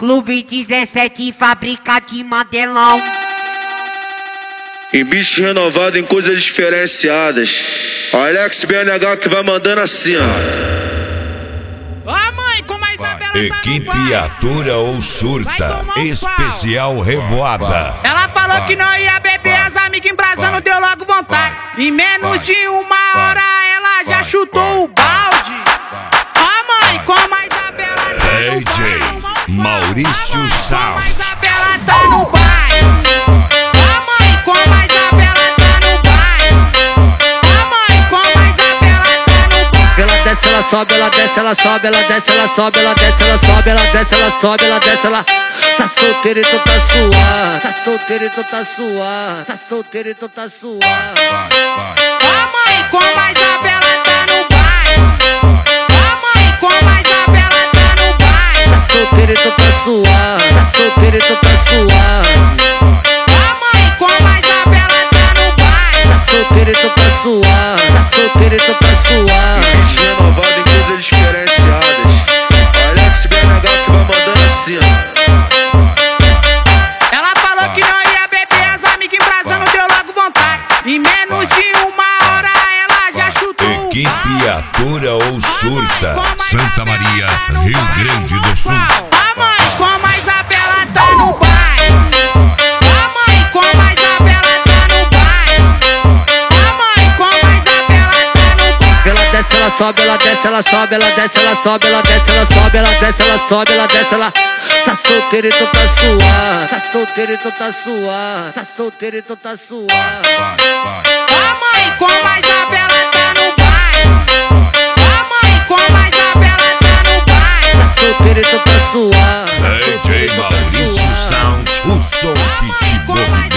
Clube 17, fábrica de modelão. Em bicho renovado, em coisas diferenciadas. Alex BNH que vai mandando assim, ó. Ó, mãe, como a Isabela Equipe Atura ou Surta, especial Revoada. Ela falou que não ia beber, as amigas embrasando, deu logo vontade. Em menos de uma hora ela já chutou o balde. Ó, mãe, como a Isabela tá no DJ Maurício Sound. Como a Isabela tá no bairro. Ó, mãe, como a Isabela tá no bairro. Ó, mãe, como a Isabela tá no bairro. Ela desce, ela sobe, ela desce, ela sobe, ela desce, ela sobe, ela desce, ela sobe, ela desce, ela sobe, ela desce, ela. Tá solteiro e tu tá suave, tá solteiro e tu tá suave, tá solteiro e tu tá suave. Ó, mãe, como a Isabela tá no bairro. Ó, mãe, como a Isabela tá no bairro. Tá solteiro e tu tá suave, tá solteiro e tu tá suave. Ó, mãe, como a Isabela tá no bairro. Tá solteiro e tu tá suave, tá solteiro e tu tá suave. Bicho renovado em coisas diferenciadas. Alex BNH que vai mandando assim, ó. Ela falou que não ia beber, as amigas embrasando, deu logo vontade. Em menos de uma hora ela já chutou. Equipe Atura ou Surta, Santa Maria, Rio Grande do Sul. Ó, mãe, como a Isabela tá no bairro. Ó, mãe, como a Isabela tá no bairro. Ó, mãe, como a Isabela tá no bairro. Ela desce, ela sobe, ela desce, ela sobe, ela desce, ela sobe, ela desce, ela sobe, ela desce, ela sobe, ela desce, ela. Tá solteiro e tu tá suave, tá solteiro e tu tá suave, tá solteiro e tu tá suave. Ó, mãe, como a Isabela tá no bairro. Ó, mãe, como a Isabela tá no bairro. Tá solteiro e tu tá suave. DJ Maurício Sound, o som que te movimenta.